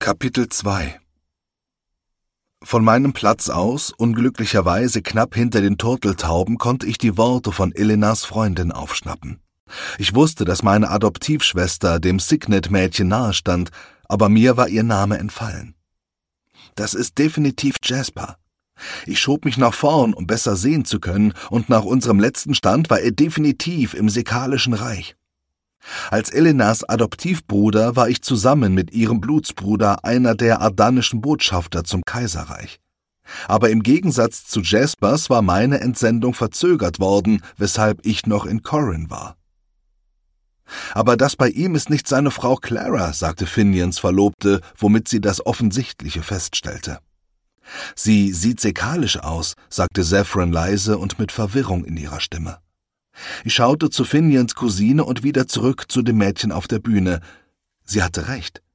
Kapitel 2 Von meinem Platz aus, unglücklicherweise knapp hinter den Turteltauben, konnte ich die Worte von Elenas Freundin aufschnappen. Ich wusste, dass meine Adoptivschwester dem Signet-Mädchen nahestand, aber mir war ihr Name entfallen. »Das ist definitiv Jasper.« Ich schob mich nach vorn, um besser sehen zu können, und nach unserem letzten Stand war er definitiv im Sekalischen Reich. Als Elenas Adoptivbruder war ich zusammen mit ihrem Blutsbruder einer der ardanischen Botschafter zum Kaiserreich. Aber im Gegensatz zu Jaspers war meine Entsendung verzögert worden, weshalb ich noch in Corrin war. »Aber das bei ihm ist nicht seine Frau Clara«, sagte Finians Verlobte, womit sie das Offensichtliche feststellte. »Sie sieht sekalisch aus«, sagte Saffron leise und mit Verwirrung in ihrer Stimme. Ich schaute zu Finians Cousine und wieder zurück zu dem Mädchen auf der Bühne. Sie hatte recht.